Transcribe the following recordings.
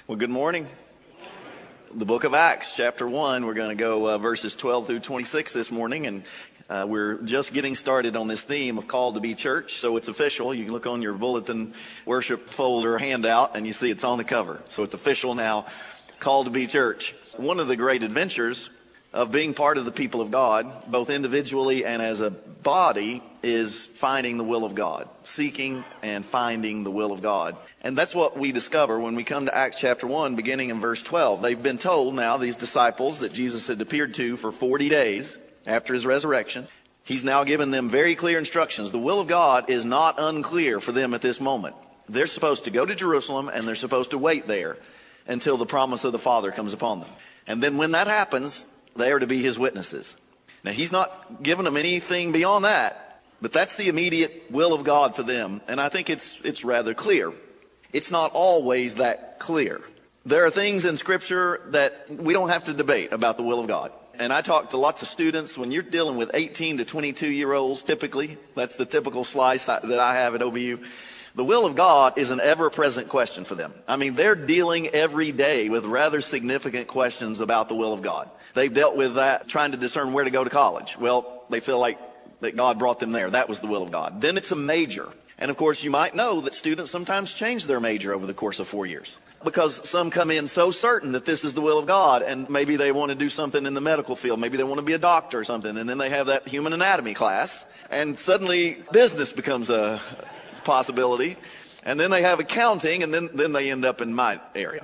Well, good morning. The book of Acts, chapter 1, we're going to go verses 12 through 26 this morning, and we're just getting started on this theme of called to be church, so it's official. You can look on your bulletin worship folder handout, and you see it's on the cover. So it's official now, called to be church. One of the great adventures of being part of the people of God, both individually and as a body, is finding the will of God, seeking and finding the will of God. And that's what we discover when we come to Acts chapter 1, beginning in verse 12. They've been told now, these disciples that Jesus had appeared to for 40 days after his resurrection. He's now given them very clear instructions. The will of God is not unclear for them at this moment. They're supposed to go to Jerusalem, and they're supposed to wait there until the promise of the Father comes upon them. And then when that happens, they are to be his witnesses. Now, he's not given them anything beyond that, but that's the immediate will of God for them. And I think it's rather clear. It's not always that clear. There are things in Scripture that we don't have to debate about the will of God. And I talk to lots of students. When you're dealing with 18 to 22-year-olds, typically, that's the typical slice that I have at OBU, the will of God is an ever-present question for them. I mean, they're dealing every day with rather significant questions about the will of God. They've dealt with that, trying to discern where to go to college. Well, they feel like that God brought them there. That was the will of God. Then it's a major. And of course, you might know that students sometimes change their major over the course of 4 years, because some come in so certain that this is the will of God, and maybe they want to do something in the medical field. Maybe they want to be a doctor or something, and then they have that human anatomy class, and suddenly business becomes a possibility, and then they have accounting, and then they end up in my area.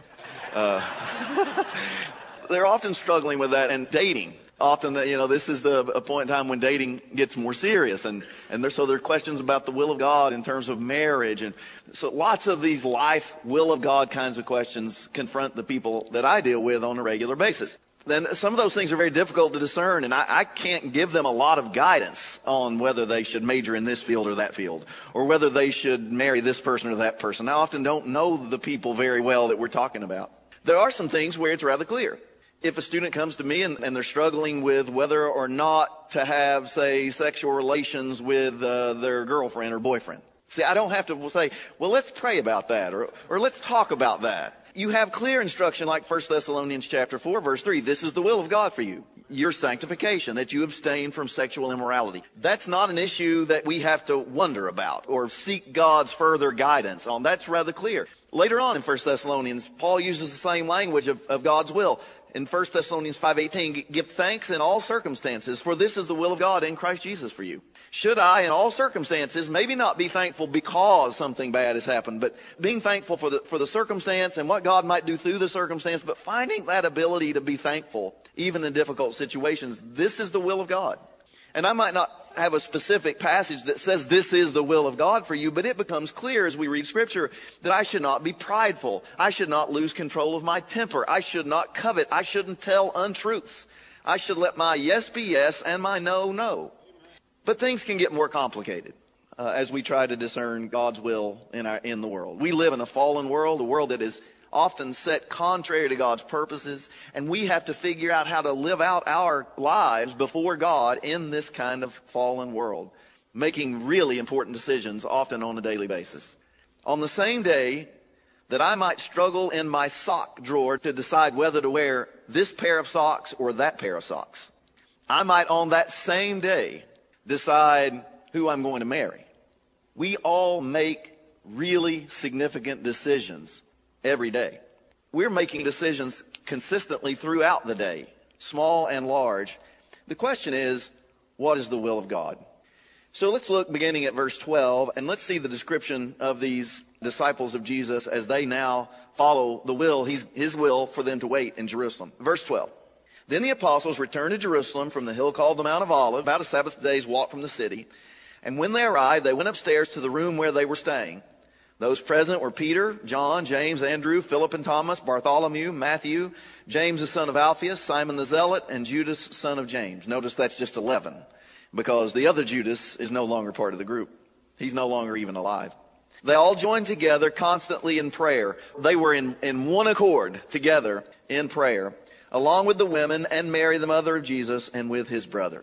They're often struggling with that, and dating. Often, this is a point in time when dating gets more serious, and there are questions about the will of God in terms of marriage, and so lots of these life will of God kinds of questions confront the people that I deal with on a regular basis. Then some of those things are very difficult to discern, and I can't give them a lot of guidance on whether they should major in this field or that field, or whether they should marry this person or that person. I often don't know the people very well that we're talking about. There are some things where it's rather clear. If a student comes to me and they're struggling with whether or not to have, say, sexual relations with their girlfriend or boyfriend. See, I don't have to say, well, let's pray about that, or let's talk about that. You have clear instruction like 1 Thessalonians chapter 4, verse 3. This is the will of God for you, your sanctification, that you abstain from sexual immorality. That's not an issue that we have to wonder about or seek God's further guidance on. That's rather clear. Later on in 1 Thessalonians, Paul uses the same language of God's will. In 1 Thessalonians 5:18, give thanks in all circumstances, for this is the will of God in Christ Jesus for you. Should I, in all circumstances, maybe not be thankful because something bad has happened, but being thankful for the circumstance and what God might do through the circumstance, but finding that ability to be thankful, even in difficult situations, this is the will of God. And I might not have a specific passage that says this is the will of God for you, but it becomes clear as we read Scripture that I should not be prideful. I should not lose control of my temper. I should not covet. I shouldn't tell untruths. I should let my yes be yes and my no, no. But things can get more complicated as we try to discern God's will in the world. We live in a fallen world, a world that is often set contrary to God's purposes, and we have to figure out how to live out our lives before God in this kind of fallen world, making really important decisions often on a daily basis. On the same day that I might struggle in my sock drawer to decide whether to wear this pair of socks or that pair of socks, I might on that same day decide who I'm going to marry. We all make really significant decisions every day. We're making decisions consistently throughout the day, small and large. The question is, what is the will of God? So let's look beginning at verse 12, and let's see the description of these disciples of Jesus as they now follow the will, his will for them to wait in Jerusalem. Verse 12. Then the apostles returned to Jerusalem from the hill called the Mount of Olives, about a Sabbath day's walk from the city. And when they arrived, they went upstairs to the room where they were staying. Those present were Peter, John, James, Andrew, Philip and Thomas, Bartholomew, Matthew, James the son of Alphaeus, Simon the Zealot, and Judas son of James. Notice that's just 11, because the other Judas is no longer part of the group. He's no longer even alive. They all joined together constantly in prayer. They were in one accord together in prayer, along with the women and Mary, the mother of Jesus, and with his brothers.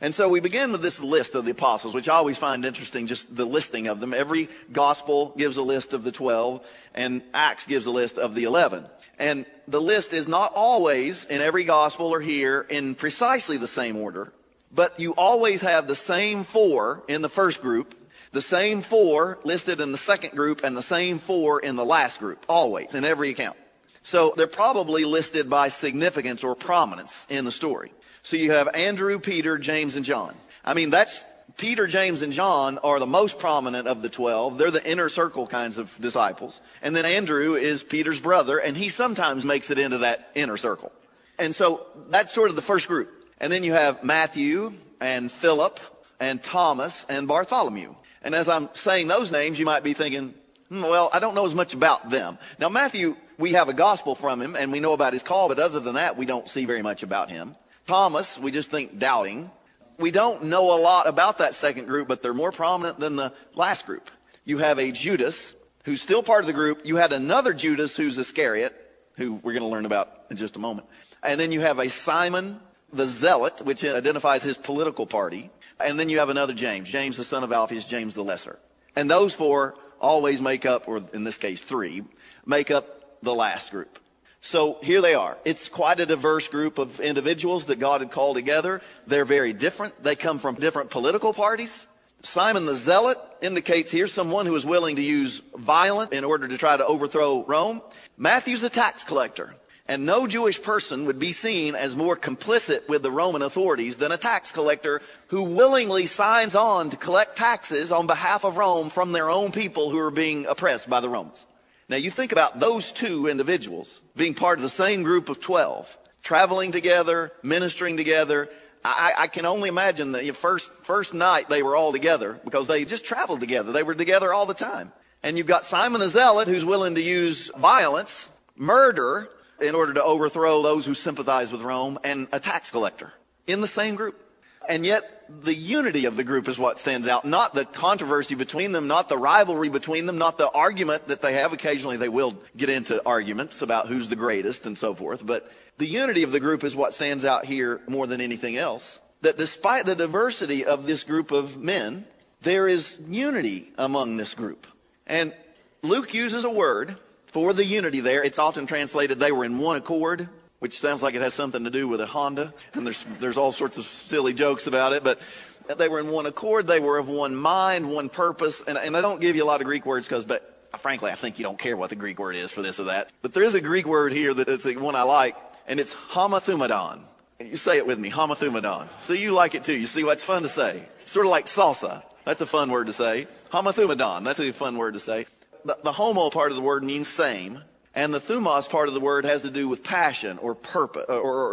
And so we begin with this list of the apostles, which I always find interesting, just the listing of them. Every gospel gives a list of the 12, and Acts gives a list of the 11. And the list is not always in every gospel or here in precisely the same order, but you always have the same 4 in the first group, the same 4 listed in the second group, and the same 4 in the last group, always, in every account. So they're probably listed by significance or prominence in the story. So you have Andrew, Peter, James, and John. I mean, that's Peter, James, and John are the most prominent of the 12. They're the inner circle kinds of disciples. And then Andrew is Peter's brother, and he sometimes makes it into that inner circle. And so that's sort of the first group. And then you have Matthew and Philip and Thomas and Bartholomew. And as I'm saying those names, you might be thinking, well, I don't know as much about them. Now, Matthew, we have a gospel from him, and we know about his call, but other than that, we don't see very much about him. Thomas, we just think doubting. We don't know a lot about that second group, but they're more prominent than the last group. You have a Judas, who's still part of the group. You had another Judas who's Iscariot, who we're going to learn about in just a moment. And then you have a Simon the Zealot, which identifies his political party. And then you have another James, James the son of Alphaeus, James the Lesser. And those 4 always make up, or in this case 3, make up the last group. So here they are. It's quite a diverse group of individuals that God had called together. They're very different. They come from different political parties. Simon the Zealot indicates here's someone who is willing to use violence in order to try to overthrow Rome. Matthew's a tax collector. And no Jewish person would be seen as more complicit with the Roman authorities than a tax collector who willingly signs on to collect taxes on behalf of Rome from their own people who are being oppressed by the Romans. Now, you think about those 2 individuals being part of the same group of 12, traveling together, ministering together. I can only imagine that first night they were all together because they just traveled together. They were together all the time. And you've got Simon the Zealot who's willing to use violence, murder, in order to overthrow those who sympathize with Rome, and a tax collector in the same group. And yet the unity of the group is what stands out, not the controversy between them, not the rivalry between them, not the argument that they have. Occasionally they will get into arguments about who's the greatest and so forth. But the unity of the group is what stands out here more than anything else. That despite the diversity of this group of men, there is unity among this group. And Luke uses a word for the unity there. It's often translated they were in one accord, which sounds like it has something to do with a Honda. And there's all sorts of silly jokes about it. But they were in one accord. They were of one mind, one purpose. And I don't give you a lot of Greek words but frankly, I think you don't care what the Greek word is for this or that. But there is a Greek word here that is the one I like, and it's homothumedon. You say it with me, homothumedon. So you like it too. You see what's fun to say. Sort of like salsa. That's a fun word to say. Homothumedon. That's a fun word to say. The homo part of the word means same, and the thumos part of the word has to do with passion or purpose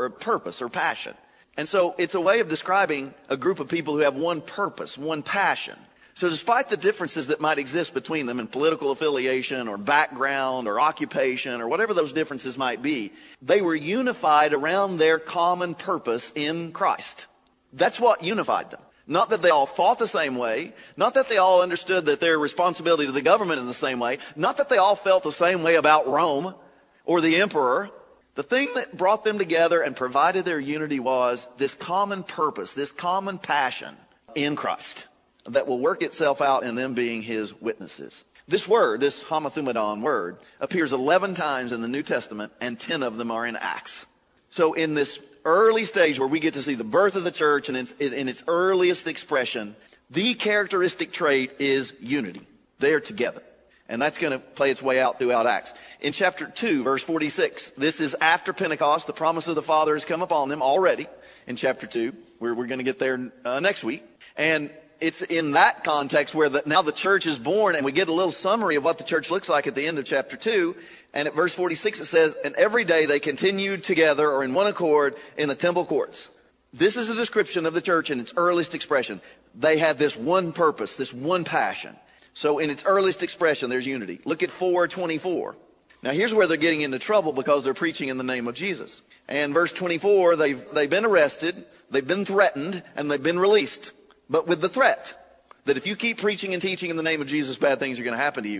or passion. And so it's a way of describing a group of people who have one purpose, one passion. So despite the differences that might exist between them in political affiliation or background or occupation or whatever those differences might be, they were unified around their common purpose in Christ. That's what unified them. Not that they all thought the same way. Not that they all understood that their responsibility to the government in the same way. Not that they all felt the same way about Rome or the emperor. The thing that brought them together and provided their unity was this common purpose, this common passion in Christ that will work itself out in them being his witnesses. This word, this homothumedon word, appears 11 times in the New Testament, and 10 of them are in Acts. So in this early stage where we get to see the birth of the church and in its earliest expression, the characteristic trait is unity. They are together. And that's going to play its way out throughout Acts. In chapter 2, verse 46, this is after Pentecost. The promise of the Father has come upon them already in chapter 2. We're going to get there next week. And it's in that context where now the church is born, and we get a little summary of what the church looks like at the end of chapter 2. And at verse 46 it says, and every day they continued together or in one accord in the temple courts. This is a description of the church in its earliest expression. They had this one purpose, this one passion. So in its earliest expression, there's unity. Look at 4:24. Now here's where they're getting into trouble because they're preaching in the name of Jesus. And verse 24, they've been arrested, they've been threatened, and they've been released. But with the threat that if you keep preaching and teaching in the name of Jesus, bad things are going to happen to you.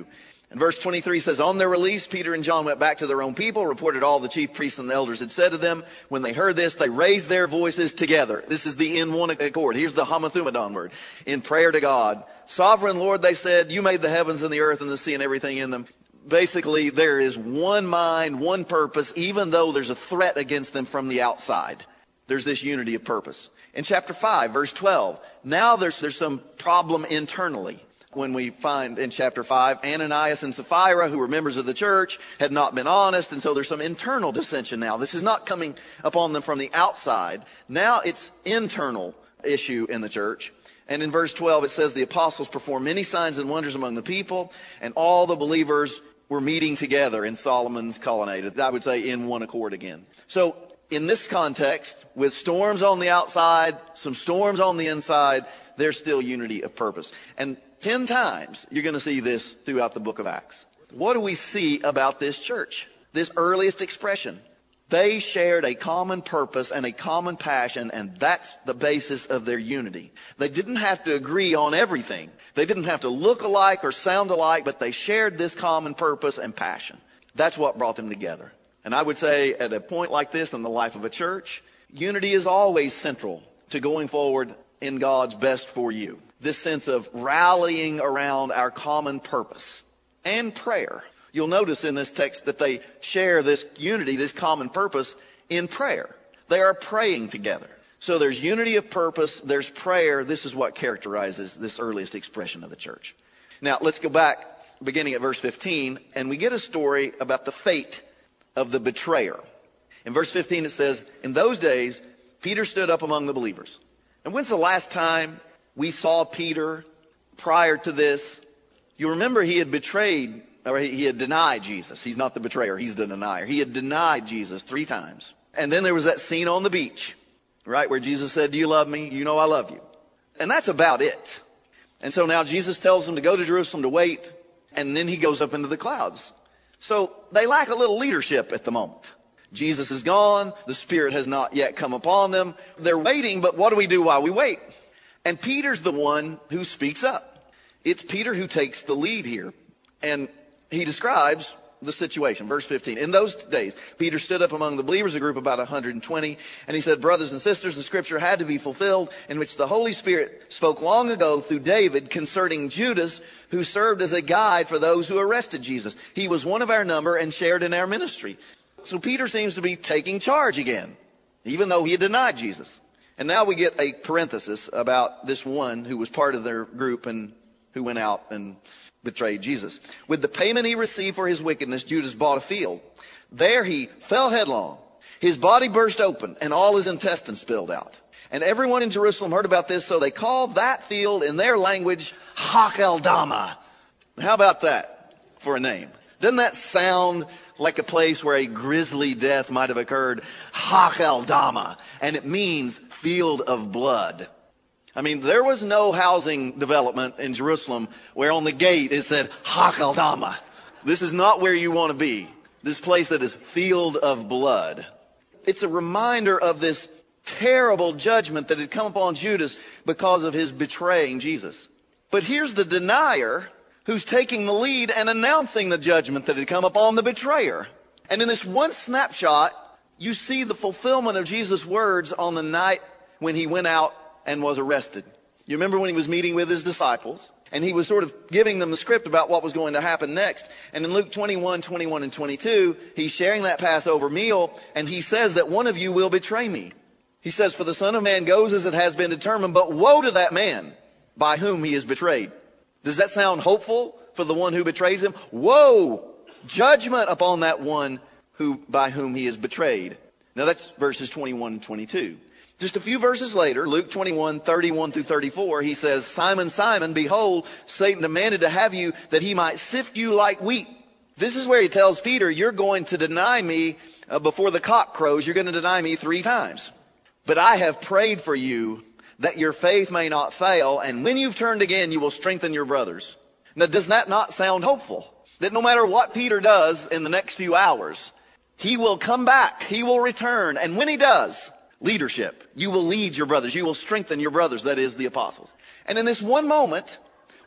And verse 23 says, on their release, Peter and John went back to their own people, reported all the chief priests and the elders had said to them. When they heard this, they raised their voices together. This is the in one accord. Here's the homothumedon word. In prayer to God. Sovereign Lord, they said, you made the heavens and the earth and the sea and everything in them. Basically, there is one mind, one purpose, even though there's a threat against them from the outside. There's this unity of purpose. In chapter 5, verse 12, now there's some problem internally. When we find in chapter 5, Ananias and Sapphira, who were members of the church, had not been honest, and so there's some internal dissension now. This is not coming upon them from the outside. Now it's internal issue in the church. And in verse 12 it says, the apostles performed many signs and wonders among the people, and all the believers were meeting together in Solomon's colonnade. I would say in one accord again. So in this context, with storms on the outside, some storms on the inside, there's still unity of purpose. And 10 times you're going to see this throughout the book of Acts. What do we see about this church? This earliest expression. They shared a common purpose and a common passion, and that's the basis of their unity. They didn't have to agree on everything. They didn't have to look alike or sound alike, but they shared this common purpose and passion. That's what brought them together. And I would say at a point like this in the life of a church, unity is always central to going forward in God's best for you. This sense of rallying around our common purpose and prayer. You'll notice in this text that they share this unity, this common purpose in prayer. They are praying together. So there's unity of purpose, there's prayer. This is what characterizes this earliest expression of the church. Now let's go back beginning at verse 15, and we get a story about the fate of the betrayer. In verse 15 it says, in those days Peter stood up among the believers. And when's the last time we saw Peter prior to this? You remember he had betrayed, or he had denied Jesus. He's not the betrayer, he's the denier. He had denied Jesus 3 times. And then there was that scene on the beach, right, where Jesus said, do you love me? You know I love you. And that's about it. And so now Jesus tells them to go to Jerusalem to wait, and then he goes up into the clouds. So they lack a little leadership at the moment. Jesus is gone. The Spirit has not yet come upon them. They're waiting, but what do we do while we wait? And Peter's the one who speaks up. It's Peter who takes the lead here. And he describes the situation. Verse 15. In those days, Peter stood up among the believers, a group of about 120, and he said, brothers and sisters, the scripture had to be fulfilled in which the Holy Spirit spoke long ago through David concerning Judas, who served as a guide for those who arrested Jesus. He was one of our number and shared in our ministry. So Peter seems to be taking charge again, even though he had denied Jesus. And now we get a parenthesis about this one who was part of their group and who went out and betrayed Jesus. With the payment he received for his wickedness, Judas bought a field. There he fell headlong. His body burst open and all his intestines spilled out. And everyone in Jerusalem heard about this, so they called that field in their language Hakeldama. How about that for a name? Doesn't that sound like a place where a grisly death might have occurred? Hakeldama. And it means field of blood. I mean, there was no housing development in Jerusalem where on the gate it said Hakeldama. This is not where you want to be. This place that is field of blood. It's a reminder of this terrible judgment that had come upon Judas because of his betraying Jesus. But here's the denier who's taking the lead and announcing the judgment that had come upon the betrayer. And in this one snapshot, you see the fulfillment of Jesus' words on the night when he went out and was arrested. You remember when he was meeting with his disciples, and he was sort of giving them the script about what was going to happen next. And in Luke 21, 21, and 22, he's sharing that Passover meal, and he says that one of you will betray me. He says, for the Son of Man goes as it has been determined, but woe to that man by whom he is betrayed. Does that sound hopeful for the one who betrays him? Woe! Judgment upon that one by whom he is betrayed. Now that's verses 21 and 22. Just a few verses later, Luke 21, 31 through 34, he says, Simon, Simon, behold, Satan demanded to have you that he might sift you like wheat. This is where he tells Peter, you're going to deny me before the cock crows. You're going to deny me 3 times. But I have prayed for you that your faith may not fail, and when you've turned again, you will strengthen your brothers. Now, does that not sound hopeful? That no matter what Peter does in the next few hours, he will come back, he will return, and when he does, leadership. You will lead your brothers, you will strengthen your brothers, that is the apostles. And in this one moment,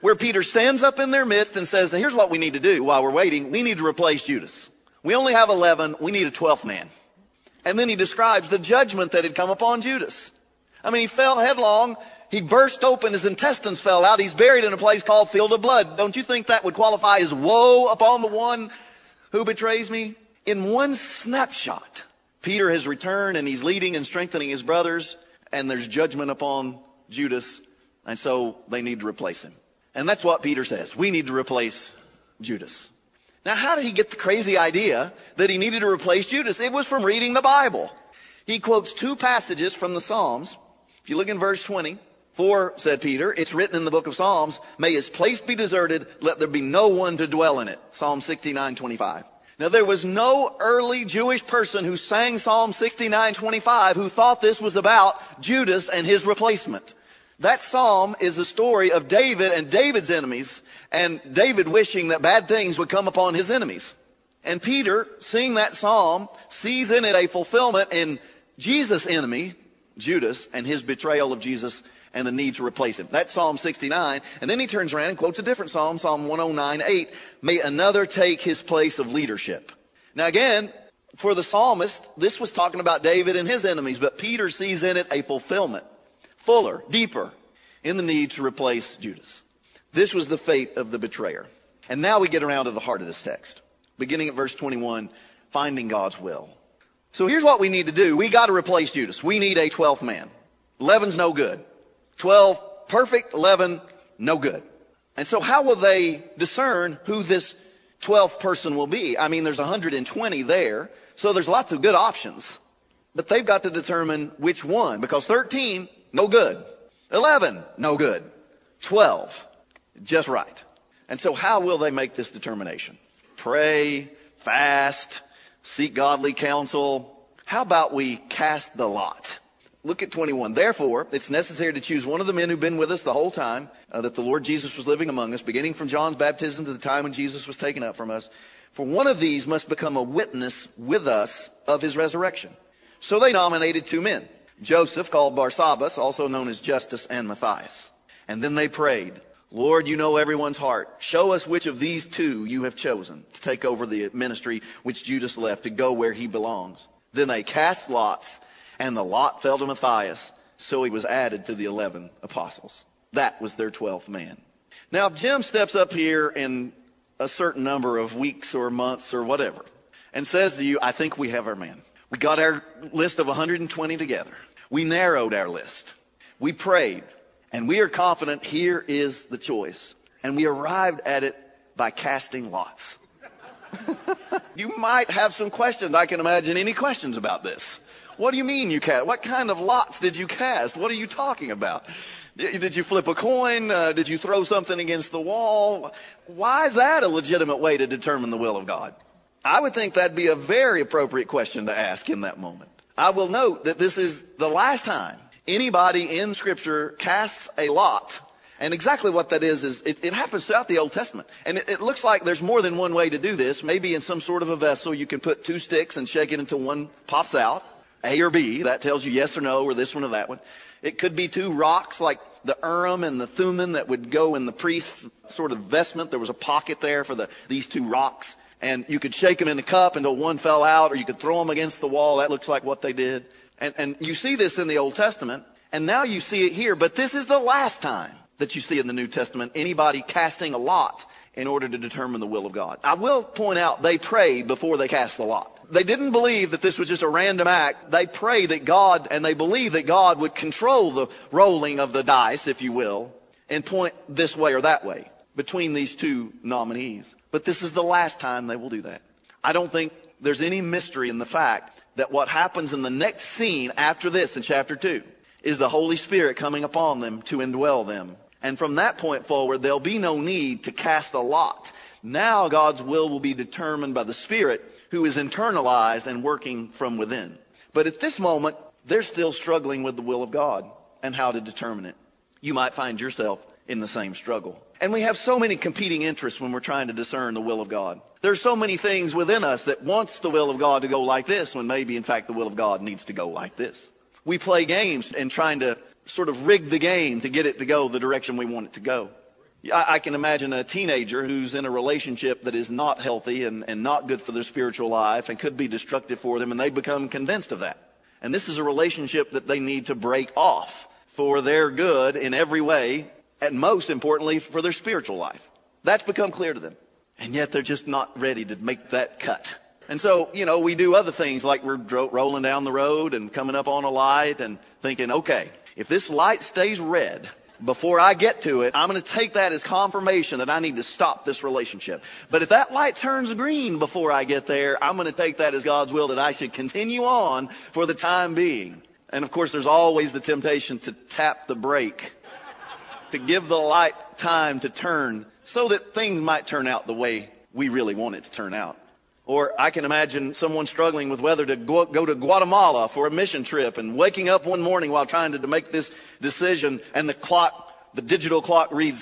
where Peter stands up in their midst and says, here's what we need to do while we're waiting. We need to replace Judas. We only have 11. We need a 12th man. And then he describes the judgment that had come upon Judas. I mean, he fell headlong. He burst open. His intestines fell out. He's buried in a place called Field of Blood. Don't you think that would qualify as woe upon the one who betrays me? In one snapshot, Peter has returned and he's leading and strengthening his brothers. And there's judgment upon Judas. And so they need to replace him. And that's what Peter says. We need to replace Judas. Now, how did he get the crazy idea that he needed to replace Judas? It was from reading the Bible. He quotes two passages from the Psalms. If you look in verse 20, "For, said Peter, it's written in the book of Psalms, may his place be deserted, let there be no one to dwell in it." Psalm 69:25. Now, there was no early Jewish person who sang Psalm 69:25 who thought this was about Judas and his replacement. That psalm is the story of David and David's enemies, and David wishing that bad things would come upon his enemies. And Peter, seeing that psalm, sees in it a fulfillment in Jesus' enemy, Judas, and his betrayal of Jesus and the need to replace him. That's Psalm 69. And then he turns around and quotes a different psalm, Psalm 109:8. May another take his place of leadership. Now again, for the psalmist, this was talking about David and his enemies, but Peter sees in it a fulfillment, fuller, deeper, in the need to replace Judas. This was the fate of the betrayer. And now we get around to the heart of this text. Beginning at verse 21, finding God's will. So here's what we need to do. We got to replace Judas. We need a 12th man. 11's no good. 12, perfect. 11, no good. And so how will they discern who this 12th person will be? I mean, there's 120 there, so there's lots of good options. But they've got to determine which one, because 13, no good. 11, no good. 12, just right. And so how will they make this determination? Pray, fast, seek godly counsel. How about we cast the lot? Look at 21. Therefore, it's necessary to choose one of the men who've been with us the whole time that the Lord Jesus was living among us, beginning from John's baptism to the time when Jesus was taken up from us. For one of these must become a witness with us of his resurrection. So they nominated two men, Joseph, called Barsabbas, also known as Justus, and Matthias. And then they prayed, Lord, you know everyone's heart. Show us which of these two you have chosen to take over the ministry which Judas left, to go where he belongs. Then they cast lots, and the lot fell to Matthias, so he was added to the 11 apostles. That was their 12th man. Now, if Jim steps up here in a certain number of weeks or months or whatever and says to you, I think we have our man. We got our list of 120 together. We narrowed our list. We prayed. And we are confident here is the choice. And we arrived at it by casting lots. You might have some questions. I can imagine any questions about this. What do you mean you cast? What kind of lots did you cast? What are you talking about? Did you flip a coin? Did you throw something against the wall? Why is that a legitimate way to determine the will of God? I would think that'd be a very appropriate question to ask in that moment. I will note that this is the last time anybody in Scripture casts a lot. And exactly what that is it happens throughout the Old Testament. And it looks like there's more than one way to do this. Maybe in some sort of a vessel you can put two sticks and shake it until one pops out. A or B, that tells you yes or no, or this one or that one. It could be two rocks like the Urim and the Thummim that would go in the priest's sort of vestment. There was a pocket there for these two rocks. And you could shake them in the cup until one fell out, or you could throw them against the wall. That looks like what they did. And you see this in the Old Testament, and now you see it here. But this is the last time that you see in the New Testament anybody casting a lot in order to determine the will of God. I will point out they prayed before they cast the lot. They didn't believe that this was just a random act. They prayed that God, and they believed that God would control the rolling of the dice, if you will, and point this way or that way between these two nominees. But this is the last time they will do that. I don't think there's any mystery in the fact that what happens in the next scene after this in chapter 2 is the Holy Spirit coming upon them to indwell them. And from that point forward, there'll be no need to cast a lot. Now God's will be determined by the Spirit, who is internalized and working from within. But at this moment, they're still struggling with the will of God and how to determine it. You might find yourself in the same struggle. And we have so many competing interests when we're trying to discern the will of God. There's so many things within us that wants the will of God to go like this, when maybe, in fact, the will of God needs to go like this. We play games and trying to sort of rig the game to get it to go the direction we want it to go. I can imagine a teenager who's in a relationship that is not healthy and not good for their spiritual life and could be destructive for them, and they become convinced of that. And this is a relationship that they need to break off for their good in every way, and most importantly, for their spiritual life. That's become clear to them. And yet they're just not ready to make that cut. And so, we do other things like we're rolling down the road and coming up on a light and thinking, okay, if this light stays red before I get to it, I'm going to take that as confirmation that I need to stop this relationship. But if that light turns green before I get there, I'm going to take that as God's will that I should continue on for the time being. And of course, there's always the temptation to tap the brake, to give the light time to turn so that things might turn out the way we really want it to turn out. Or I can imagine someone struggling with whether to go to Guatemala for a mission trip and waking up one morning while trying to make this decision, and the digital clock reads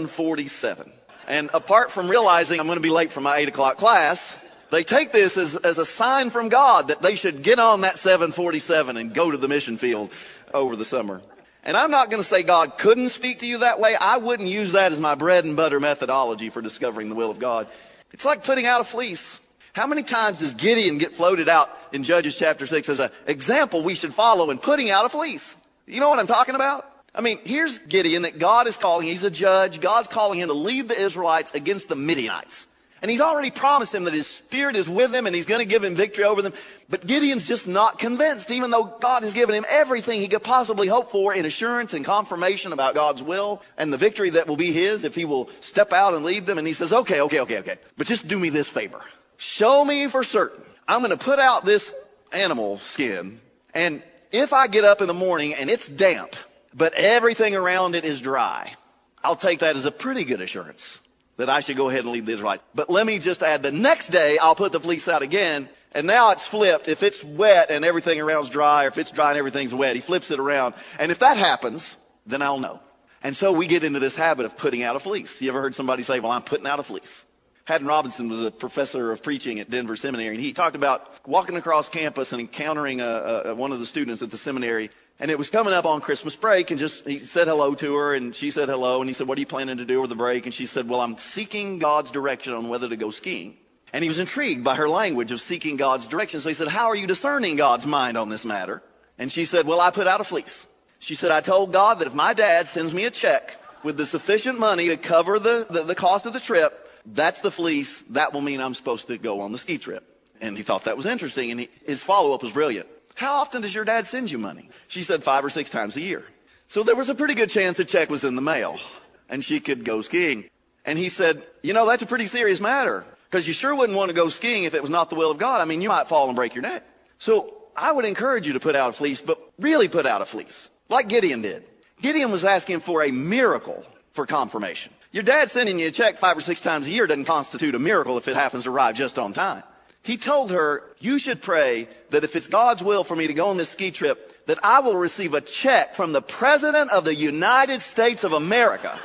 7:47. And apart from realizing I'm going to be late for my 8 o'clock class, they take this as a sign from God that they should get on that 7:47 and go to the mission field over the summer. And I'm not going to say God couldn't speak to you that way. I wouldn't use that as my bread and butter methodology for discovering the will of God. It's like putting out a fleece. How many times does Gideon get floated out in Judges chapter 6 as an example we should follow in putting out a fleece? You know what I'm talking about? I mean, here's Gideon that God is calling. He's a judge. God's calling him to lead the Israelites against the Midianites. And he's already promised him that his spirit is with him and he's going to give him victory over them. But Gideon's just not convinced, even though God has given him everything he could possibly hope for in assurance and confirmation about God's will and the victory that will be his if he will step out and lead them. And he says, okay. But just do me this favor. Show me for certain. I'm going to put out this animal skin. And if I get up in the morning and it's damp, but everything around it is dry, I'll take that as a pretty good assurance that I should go ahead and lead the Israelites. But let me just add, the next day I'll put the fleece out again, and now it's flipped. If it's wet and everything around's dry, or if it's dry and everything's wet, he flips it around. And if that happens, then I'll know. And so we get into this habit of putting out a fleece. You ever heard somebody say, well, I'm putting out a fleece? Haddon Robinson was a professor of preaching at Denver Seminary, and he talked about walking across campus and encountering one of the students at the seminary. And it was coming up on Christmas break, and he said hello to her, and she said hello, and he said, what are you planning to do over the break? And she said, well, I'm seeking God's direction on whether to go skiing. And he was intrigued by her language of seeking God's direction. So he said, how are you discerning God's mind on this matter? And she said, well, I put out a fleece. She said, I told God that if my dad sends me a check with the sufficient money to cover the cost of the trip, that's the fleece. That will mean I'm supposed to go on the ski trip. And he thought that was interesting, and his follow-up was brilliant. How often does your dad send you money? She said 5 or 6 times a year. So there was a pretty good chance a check was in the mail and she could go skiing. And he said, that's a pretty serious matter, because you sure wouldn't want to go skiing if it was not the will of God. I mean, you might fall and break your neck. So I would encourage you to put out a fleece, but really put out a fleece like Gideon did. Gideon was asking for a miracle for confirmation. Your dad sending you a check 5 or 6 times a year doesn't constitute a miracle if it happens to arrive just on time. He told her, you should pray that if it's God's will for me to go on this ski trip, that I will receive a check from the President of the United States of America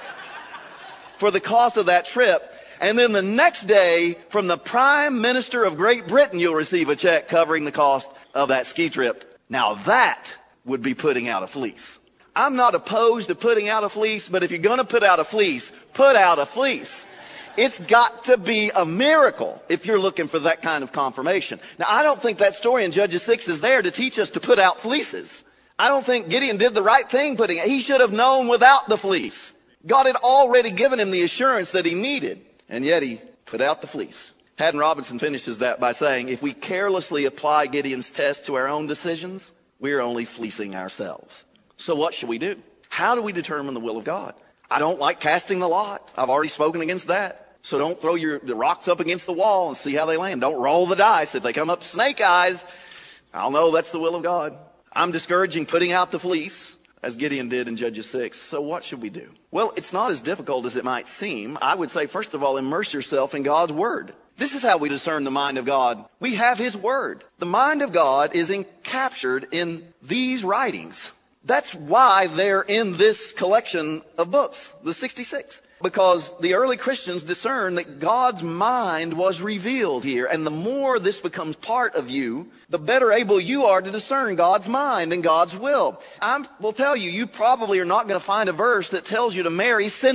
for the cost of that trip. And then the next day, from the Prime Minister of Great Britain, you'll receive a check covering the cost of that ski trip. Now that would be putting out a fleece. I'm not opposed to putting out a fleece, but if you're going to put out a fleece, put out a fleece. It's got to be a miracle if you're looking for that kind of confirmation. Now, I don't think that story in Judges 6 is there to teach us to put out fleeces. I don't think Gideon did the right thing putting it. He should have known without the fleece. God had already given him the assurance that he needed, and yet he put out the fleece. Haddon Robinson finishes that by saying, if we carelessly apply Gideon's test to our own decisions, we're only fleecing ourselves. So what should we do? How do we determine the will of God? I don't like casting the lot. I've already spoken against that. So don't throw the rocks up against the wall and see how they land. Don't roll the dice. If they come up snake eyes, I'll know that's the will of God. I'm discouraging putting out the fleece, as Gideon did in Judges 6. So what should we do? Well, it's not as difficult as it might seem. I would say, first of all, immerse yourself in God's Word. This is how we discern the mind of God. We have His Word. The mind of God is captured in these writings. That's why they're in this collection of books, the 66. Because the early Christians discerned that God's mind was revealed here. And the more this becomes part of you, the better able you are to discern God's mind and God's will. I will tell you, you probably are not going to find a verse that tells you to marry Cindy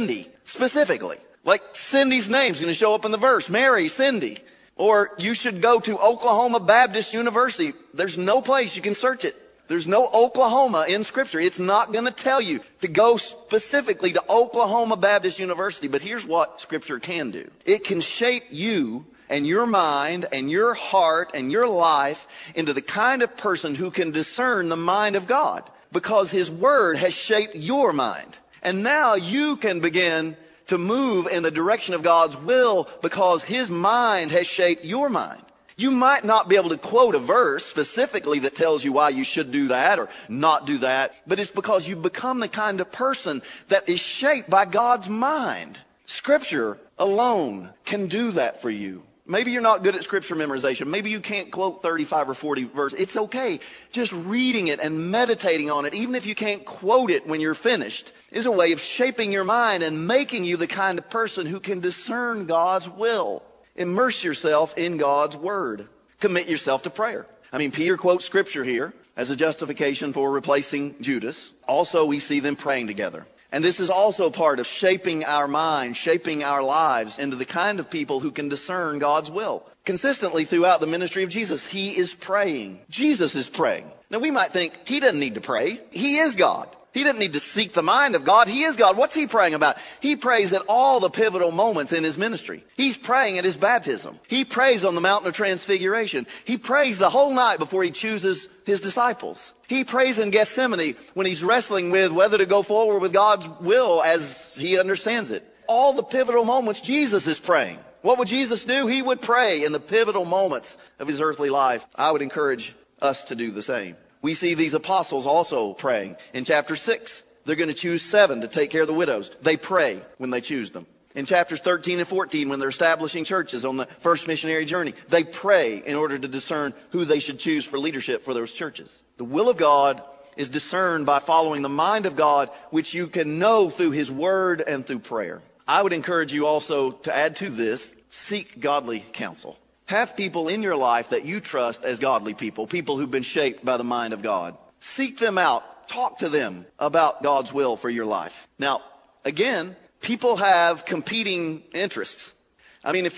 specifically. Like Cindy's name's going to show up in the verse. Mary, Cindy. Or you should go to Oklahoma Baptist University. There's no place you can search it. There's no Oklahoma in Scripture. It's not going to tell you to go specifically to Oklahoma Baptist University. But here's what Scripture can do. It can shape you and your mind and your heart and your life into the kind of person who can discern the mind of God, because His Word has shaped your mind. And now you can begin to move in the direction of God's will because His mind has shaped your mind. You might not be able to quote a verse specifically that tells you why you should do that or not do that, but it's because you've become the kind of person that is shaped by God's mind. Scripture alone can do that for you. Maybe you're not good at Scripture memorization. Maybe you can't quote 35 or 40 verses. It's okay. Just reading it and meditating on it, even if you can't quote it when you're finished, is a way of shaping your mind and making you the kind of person who can discern God's will. Immerse yourself in God's Word. Commit yourself to prayer. I mean, Peter quotes Scripture here as a justification for replacing Judas. Also, we see them praying together. And this is also part of shaping our mind, shaping our lives into the kind of people who can discern God's will. Consistently throughout the ministry of Jesus, He is praying. Jesus is praying. Now, we might think He doesn't need to pray. He is God. He doesn't need to seek the mind of God. He is God. What's He praying about? He prays at all the pivotal moments in His ministry. He's praying at His baptism. He prays on the Mountain of Transfiguration. He prays the whole night before He chooses His disciples. He prays in Gethsemane when He's wrestling with whether to go forward with God's will as He understands it. All the pivotal moments, Jesus is praying. What would Jesus do? He would pray in the pivotal moments of His earthly life. I would encourage us to do the same. We see these apostles also praying. In chapter 6, they're going to choose 7 to take care of the widows. They pray when they choose them. In chapters 13 and 14, when they're establishing churches on the first missionary journey, they pray in order to discern who they should choose for leadership for those churches. The will of God is discerned by following the mind of God, which you can know through His Word and through prayer. I would encourage you also to add to this, seek godly counsel. Have people in your life that you trust as godly people, people who've been shaped by the mind of God. Seek them out. Talk to them about God's will for your life. Now, again, people have competing interests. I mean, if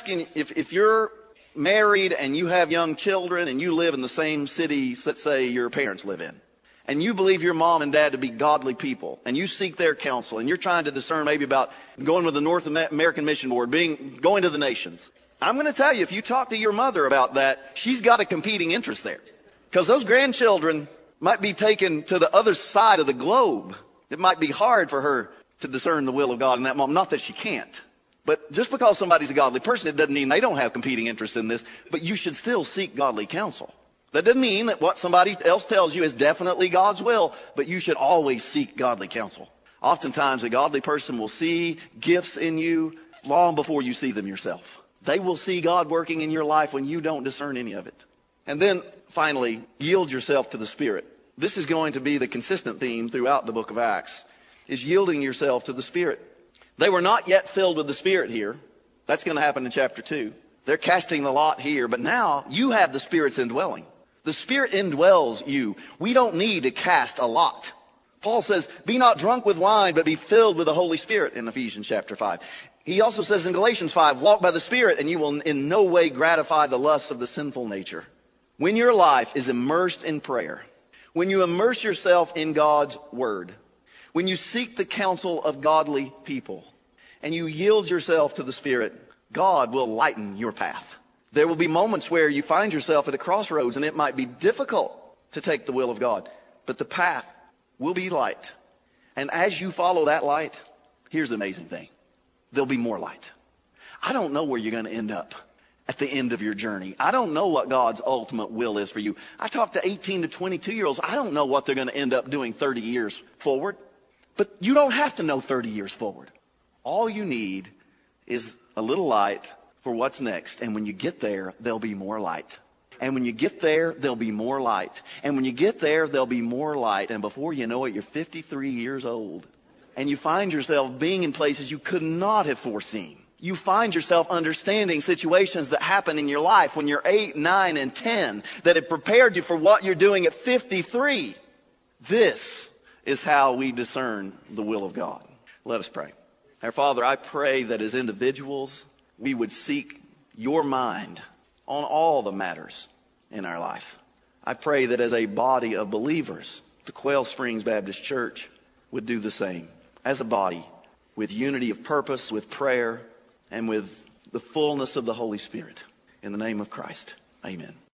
you're married and you have young children and you live in the same city, let's say your parents live in, and you believe your mom and dad to be godly people, and you seek their counsel, and you're trying to discern maybe about going with the North American Mission Board, going to the nations. I'm going to tell you, if you talk to your mother about that, she's got a competing interest there. Because those grandchildren might be taken to the other side of the globe. It might be hard for her to discern the will of God in that moment. Not that she can't. But just because somebody's a godly person, it doesn't mean they don't have competing interests in this. But you should still seek godly counsel. That doesn't mean that what somebody else tells you is definitely God's will, but you should always seek godly counsel. Oftentimes, a godly person will see gifts in you long before you see them yourself. They will see God working in your life when you don't discern any of it. And then, finally, yield yourself to the Spirit. This is going to be the consistent theme throughout the book of Acts, is yielding yourself to the Spirit. They were not yet filled with the Spirit here. That's going to happen in chapter 2. They're casting the lot here, but now you have the Spirit's indwelling. The Spirit indwells you. We don't need to cast a lot. Paul says, be not drunk with wine, but be filled with the Holy Spirit in Ephesians chapter 5. He also says in Galatians 5, walk by the Spirit and you will in no way gratify the lusts of the sinful nature. When your life is immersed in prayer, when you immerse yourself in God's Word, when you seek the counsel of godly people, and you yield yourself to the Spirit, God will lighten your path. There will be moments where you find yourself at a crossroads and it might be difficult to take the will of God, but the path will be light. And as you follow that light, here's the amazing thing. There'll be more light. I don't know where you're going to end up at the end of your journey. I don't know what God's ultimate will is for you. I talk to 18 to 22-year-olds. I don't know what they're going to end up doing 30 years forward. But you don't have to know 30 years forward. All you need is a little light for what's next. And when you get there, there'll be more light. And when you get there, there'll be more light. And when you get there, there'll be more light. And before you know it, you're 53 years old. And you find yourself being in places you could not have foreseen. You find yourself understanding situations that happen in your life when you're 8, 9, and 10 that have prepared you for what you're doing at 53. This is how we discern the will of God. Let us pray. Our Father, I pray that as individuals, we would seek your mind on all the matters in our life. I pray that as a body of believers, the Quail Springs Baptist Church would do the same as a body, with unity of purpose, with prayer, and with the fullness of the Holy Spirit. In the name of Christ, amen.